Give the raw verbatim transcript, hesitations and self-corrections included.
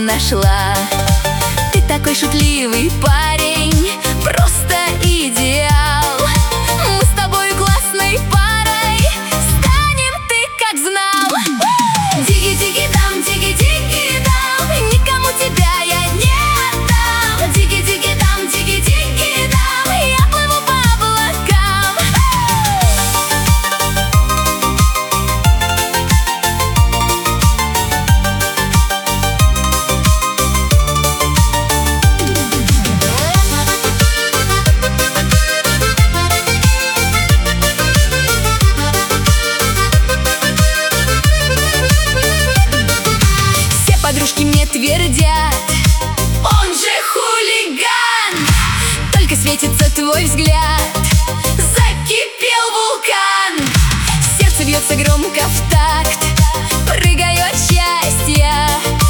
нашла. Ты такой шутливый парень, просто идеал. Мы с тобой классной парой станем, ты как знал. Дigi-дigi-дам, дigi-дigi-дам, никому тебя я не отдам. Дigi-дigi-дам, дigi-дigi-дам, я плыву по облакам. Подружки мне твердят: он же хулиган. Только светится твой взгляд, закипел вулкан. Сердце бьется громко в такт, прыгаю от счастья.